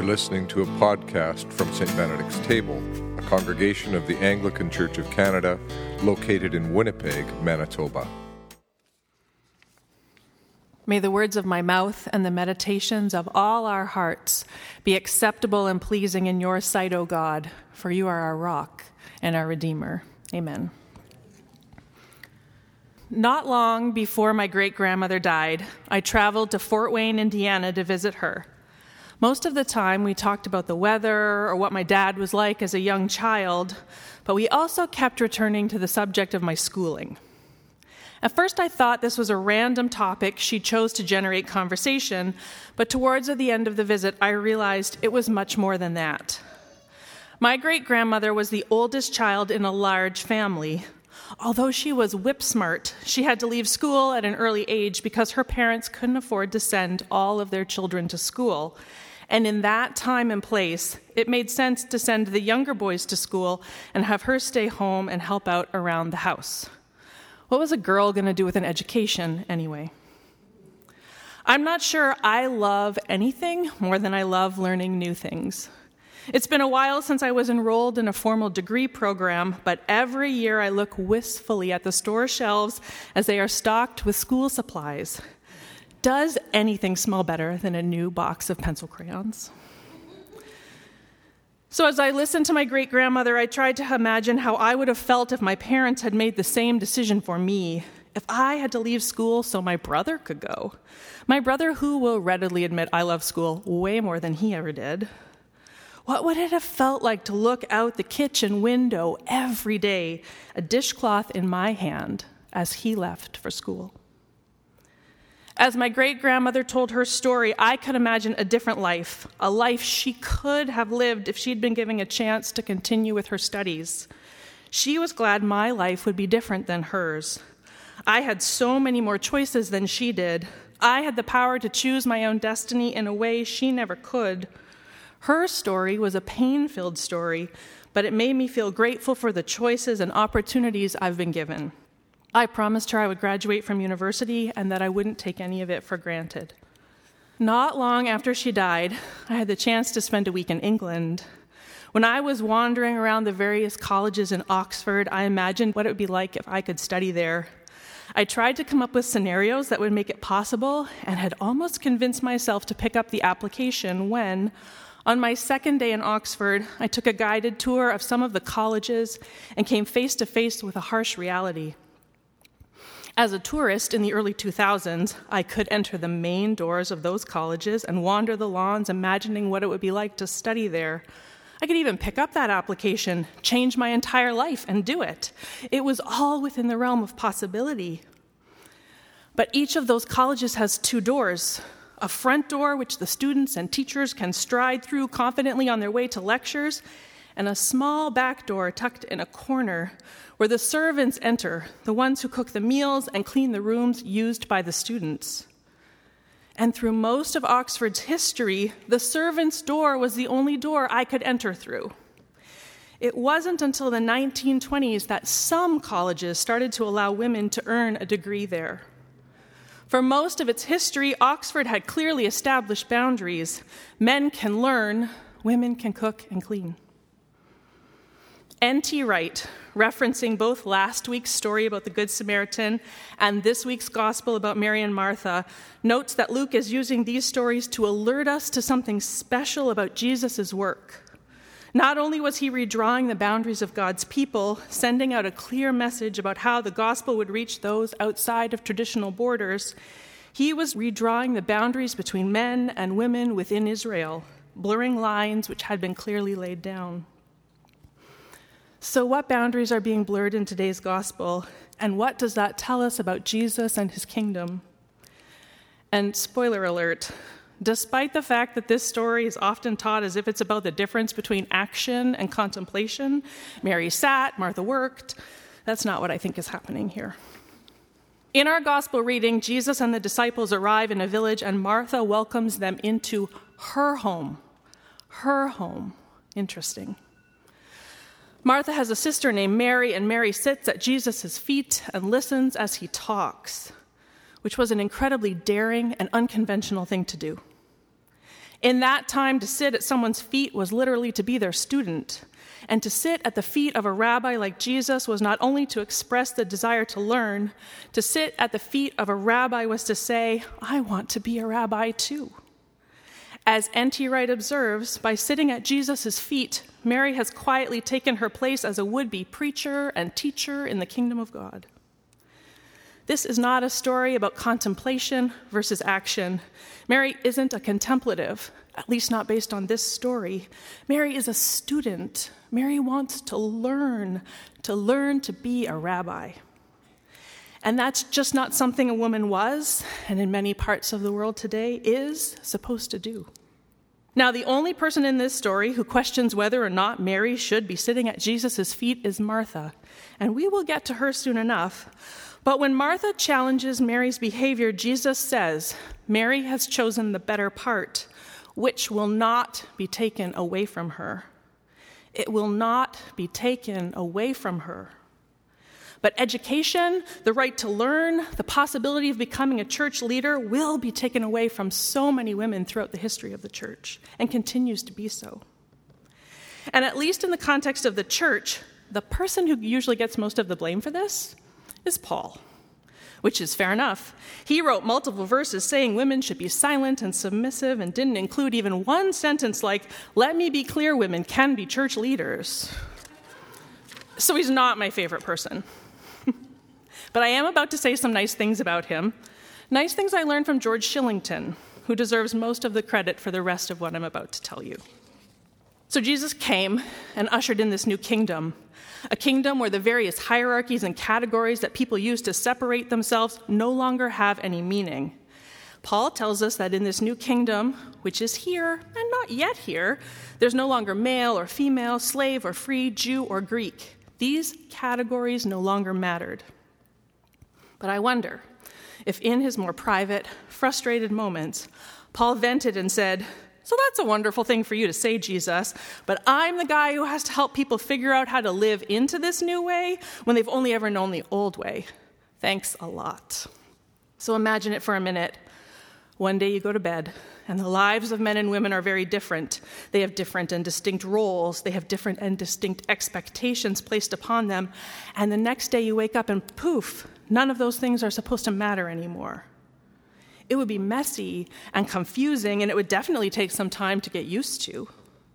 You're listening to a podcast from St. Benedict's Table, a congregation of the Anglican Church of Canada located in Winnipeg, Manitoba. May the words of my mouth and the meditations of all our hearts be acceptable and pleasing in your sight, O God, for you are our rock and our Redeemer. Amen. Not long before my great-grandmother died, I traveled to Fort Wayne, Indiana to visit her. Most of the time, we talked about the weather or what my dad was like as a young child, but we also kept returning to the subject of my schooling. At first, I thought this was a random topic she chose to generate conversation, but towards the end of the visit, I realized it was much more than that. My great-grandmother was the oldest child in a large family. Although she was whip-smart, she had to leave school at an early age because her parents couldn't afford to send all of their children to school. And in that time and place, it made sense to send the younger boys to school and have her stay home and help out around the house. What was a girl going to do with an education anyway? I'm not sure I love anything more than I love learning new things. It's been a while since I was enrolled in a formal degree program, but every year I look wistfully at the store shelves as they are stocked with school supplies. Does anything smell better than a new box of pencil crayons? So as I listened to my great-grandmother, I tried to imagine how I would have felt if my parents had made the same decision for me, if I had to leave school so my brother could go. My brother, who will readily admit I love school way more than he ever did. What would it have felt like to look out the kitchen window every day, a dishcloth in my hand, as he left for school? As my great-grandmother told her story, I could imagine a different life, a life she could have lived if she'd been given a chance to continue with her studies. She was glad my life would be different than hers. I had so many more choices than she did. I had the power to choose my own destiny in a way she never could. Her story was a pain-filled story, but it made me feel grateful for the choices and opportunities I've been given. I promised her I would graduate from university and that I wouldn't take any of it for granted. Not long after she died, I had the chance to spend a week in England. When I was wandering around the various colleges in Oxford, I imagined what it would be like if I could study there. I tried to come up with scenarios that would make it possible and had almost convinced myself to pick up the application when, on my second day in Oxford, I took a guided tour of some of the colleges and came face to face with a harsh reality. As a tourist in the early 2000s, I could enter the main doors of those colleges and wander the lawns, imagining what it would be like to study there. I could even pick up that application, change my entire life, and do it. It was all within the realm of possibility. But each of those colleges has two doors. A front door, which the students and teachers can stride through confidently on their way to lectures, and a small back door tucked in a corner where the servants enter, the ones who cook the meals and clean the rooms used by the students. And through most of Oxford's history, the servants' door was the only door I could enter through. It wasn't until the 1920s that some colleges started to allow women to earn a degree there. For most of its history, Oxford had clearly established boundaries. Men can learn, women can cook and clean. N.T. Wright, referencing both last week's story about the Good Samaritan and this week's gospel about Mary and Martha, notes that Luke is using these stories to alert us to something special about Jesus' work. Not only was he redrawing the boundaries of God's people, sending out a clear message about how the gospel would reach those outside of traditional borders, he was redrawing the boundaries between men and women within Israel, blurring lines which had been clearly laid down. So what boundaries are being blurred in today's gospel, and what does that tell us about Jesus and his kingdom? And spoiler alert, despite the fact that this story is often taught as if it's about the difference between action and contemplation, Mary sat, Martha worked, that's not what I think is happening here. In our gospel reading, Jesus and the disciples arrive in a village and Martha welcomes them into her home. Her home. Interesting. Martha has a sister named Mary, and Mary sits at Jesus' feet and listens as he talks, which was an incredibly daring and unconventional thing to do. In that time, to sit at someone's feet was literally to be their student. And to sit at the feet of a rabbi like Jesus was not only to express the desire to learn, to sit at the feet of a rabbi was to say, I want to be a rabbi too. As N.T. Wright observes, by sitting at Jesus' feet, Mary has quietly taken her place as a would-be preacher and teacher in the kingdom of God. This is not a story about contemplation versus action. Mary isn't a contemplative, at least not based on this story. Mary is a student. Mary wants to learn to be a rabbi. And that's just not something a woman was, and in many parts of the world today is, supposed to do. Now, the only person in this story who questions whether or not Mary should be sitting at Jesus' feet is Martha, and we will get to her soon enough. But when Martha challenges Mary's behavior, Jesus says, Mary has chosen the better part, which will not be taken away from her. It will not be taken away from her. But education, the right to learn, the possibility of becoming a church leader will be taken away from so many women throughout the history of the church and continues to be so. And at least in the context of the church, the person who usually gets most of the blame for this is Paul, which is fair enough. He wrote multiple verses saying women should be silent and submissive and didn't include even one sentence like, let me be clear, women can be church leaders. So he's not my favorite person. But I am about to say some nice things about him. Nice things I learned from George Shillington, who deserves most of the credit for the rest of what I'm about to tell you. So Jesus came and ushered in this new kingdom, a kingdom where the various hierarchies and categories that people use to separate themselves no longer have any meaning. Paul tells us that in this new kingdom, which is here and not yet here, there's no longer male or female, slave or free, Jew or Greek. These categories no longer mattered. But I wonder if in his more private, frustrated moments, Paul vented and said, so that's a wonderful thing for you to say, Jesus, but I'm the guy who has to help people figure out how to live into this new way when they've only ever known the old way. Thanks a lot. So imagine it for a minute. One day you go to bed, and the lives of men and women are very different. They have different and distinct roles. They have different and distinct expectations placed upon them. And the next day you wake up and poof, none of those things are supposed to matter anymore. It would be messy and confusing, and it would definitely take some time to get used to.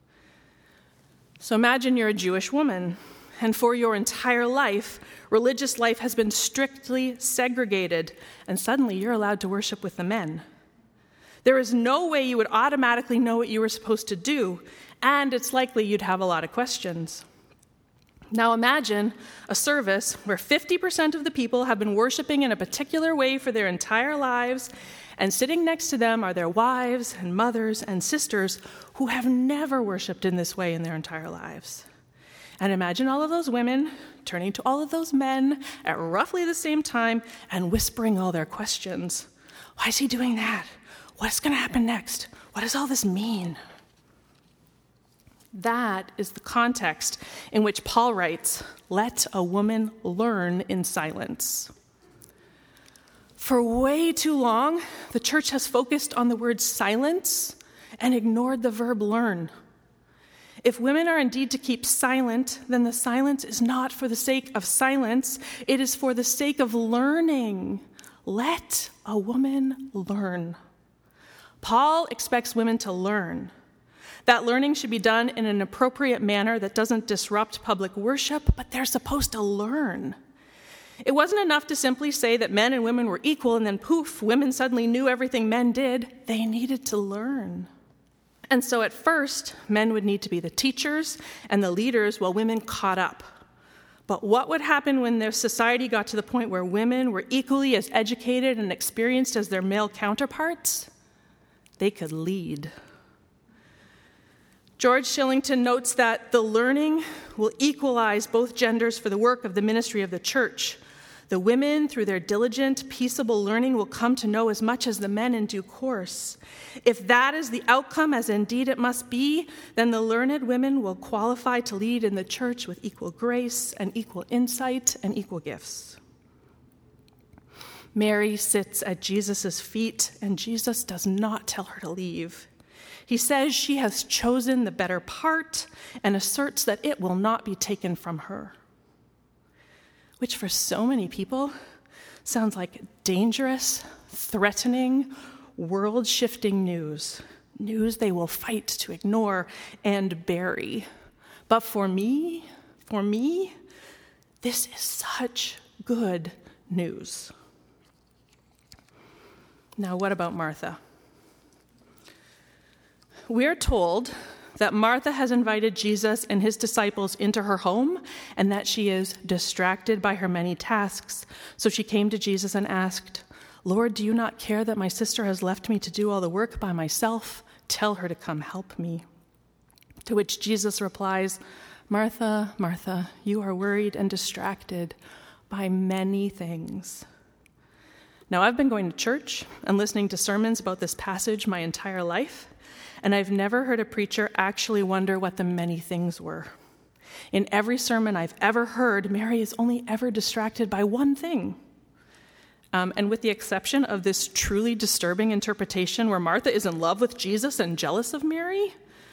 So imagine you're a Jewish woman, and for your entire life, religious life has been strictly segregated, and suddenly you're allowed to worship with the men. There is no way you would automatically know what you were supposed to do, and it's likely you'd have a lot of questions. Now imagine a service where 50% of the people have been worshiping in a particular way for their entire lives, and sitting next to them are their wives and mothers and sisters who have never worshiped in this way in their entire lives. And imagine all of those women turning to all of those men at roughly the same time and whispering all their questions. Why is he doing that? What's going to happen next? What does all this mean? That is the context in which Paul writes, let a woman learn in silence. For way too long, the church has focused on the word silence and ignored the verb learn. If women are indeed to keep silent, then the silence is not for the sake of silence, it is for the sake of learning. Let a woman learn. Paul expects women to learn. That learning should be done in an appropriate manner that doesn't disrupt public worship, but they're supposed to learn. It wasn't enough to simply say that men and women were equal and then poof, women suddenly knew everything men did. They needed to learn. And so at first, men would need to be the teachers and the leaders while women caught up. But what would happen when their society got to the point where women were equally as educated and experienced as their male counterparts? They could lead. George Shillington notes that the learning will equalize both genders for the work of the ministry of the church. The women, through their diligent, peaceable learning, will come to know as much as the men in due course. If that is the outcome, as indeed it must be, then the learned women will qualify to lead in the church with equal grace and equal insight and equal gifts. Mary sits at Jesus' feet, and Jesus does not tell her to leave. He says she has chosen the better part and asserts that it will not be taken from her, which for so many people sounds like dangerous, threatening, world-shifting news they will fight to ignore and bury. But for me, this is such good news. Now, what about Martha? We're told that Martha has invited Jesus and his disciples into her home and that she is distracted by her many tasks. So she came to Jesus and asked, "Lord, do you not care that my sister has left me to do all the work by myself? Tell her to come help me." To which Jesus replies, "Martha, Martha, you are worried and distracted by many things." Now, I've been going to church and listening to sermons about this passage my entire life, and I've never heard a preacher actually wonder what the many things were. In every sermon I've ever heard, Mary is only ever distracted by one thing. And with the exception of this truly disturbing interpretation where Martha is in love with Jesus and jealous of Mary,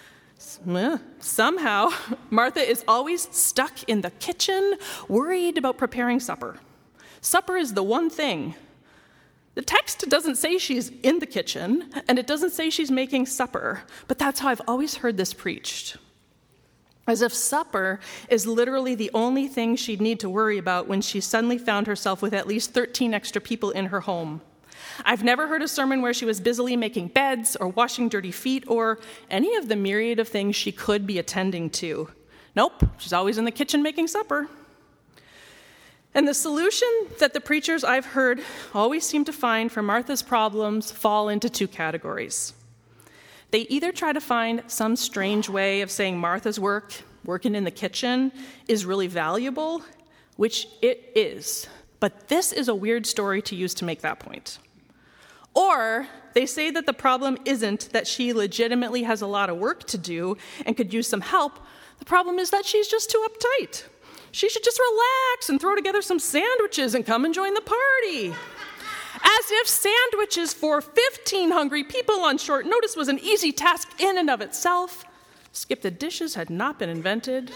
somehow Martha is always stuck in the kitchen, worried about preparing supper. Supper is the one thing. The text doesn't say she's in the kitchen, and it doesn't say she's making supper, but that's how I've always heard this preached. As if supper is literally the only thing she'd need to worry about when she suddenly found herself with at least 13 extra people in her home. I've never heard a sermon where she was busily making beds or washing dirty feet or any of the myriad of things she could be attending to. Nope, she's always in the kitchen making supper. And the solution that the preachers I've heard always seem to find for Martha's problems fall into two categories. They either try to find some strange way of saying Martha's working in the kitchen, is really valuable, which it is. But this is a weird story to use to make that point. Or they say that the problem isn't that she legitimately has a lot of work to do and could use some help. The problem is that she's just too uptight. She should just relax and throw together some sandwiches and come and join the party. As if sandwiches for 15 hungry people on short notice was an easy task in and of itself. Skip the dishes had not been invented.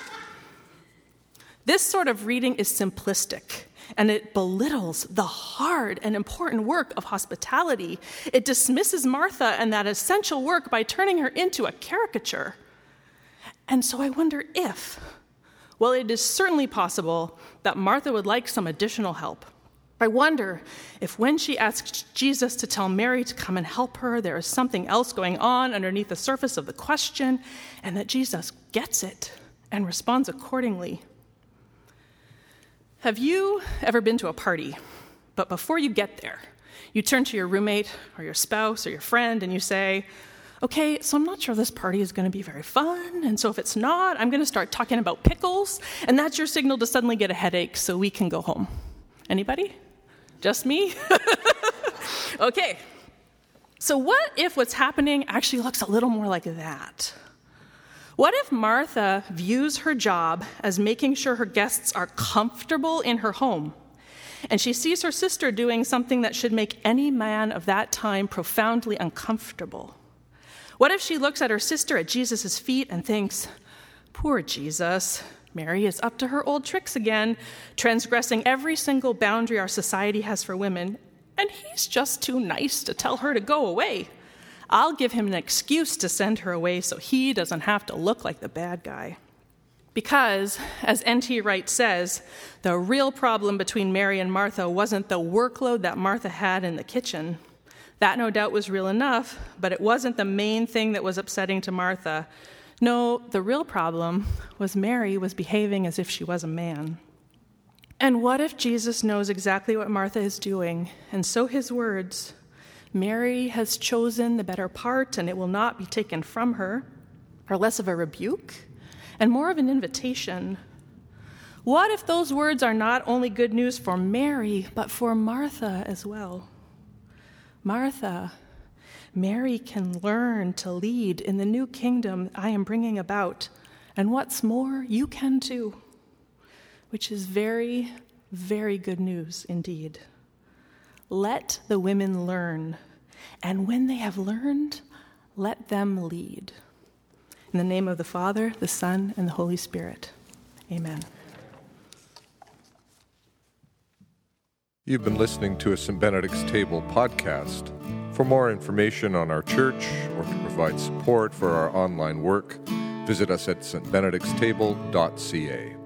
This sort of reading is simplistic, and it belittles the hard and important work of hospitality. It dismisses Martha and that essential work by turning her into a caricature. And so I wonder if, well, it is certainly possible that Martha would like some additional help. I wonder if when she asked Jesus to tell Mary to come and help her, there is something else going on underneath the surface of the question, and that Jesus gets it and responds accordingly. Have you ever been to a party, but before you get there, you turn to your roommate or your spouse or your friend and you say, "Okay, so I'm not sure this party is going to be very fun, and so if it's not, I'm going to start talking about pickles, and that's your signal to suddenly get a headache so we can go home." Anybody? Just me? Okay. So what if what's happening actually looks a little more like that? What if Martha views her job as making sure her guests are comfortable in her home, and she sees her sister doing something that should make any man of that time profoundly uncomfortable? What if she looks at her sister at Jesus' feet and thinks, "Poor Jesus, Mary is up to her old tricks again, transgressing every single boundary our society has for women, and he's just too nice to tell her to go away. I'll give him an excuse to send her away so he doesn't have to look like the bad guy." Because, as N.T. Wright says, the real problem between Mary and Martha wasn't the workload that Martha had in the kitchen. That no doubt was real enough, but it wasn't the main thing that was upsetting to Martha. No, the real problem was Mary was behaving as if she was a man. And what if Jesus knows exactly what Martha is doing, and so his words, "Mary has chosen the better part, and it will not be taken from her," are less of a rebuke and more of an invitation? What if those words are not only good news for Mary, but for Martha as well? Martha, Mary can learn to lead in the new kingdom I am bringing about, and what's more, you can too, which is very, very good news indeed. Let the women learn, and when they have learned, let them lead. In the name of the Father, the Son, and the Holy Spirit. Amen. You've been listening to a St. Benedict's Table podcast. For more information on our church or to provide support for our online work, visit us at stbenedictstable.ca.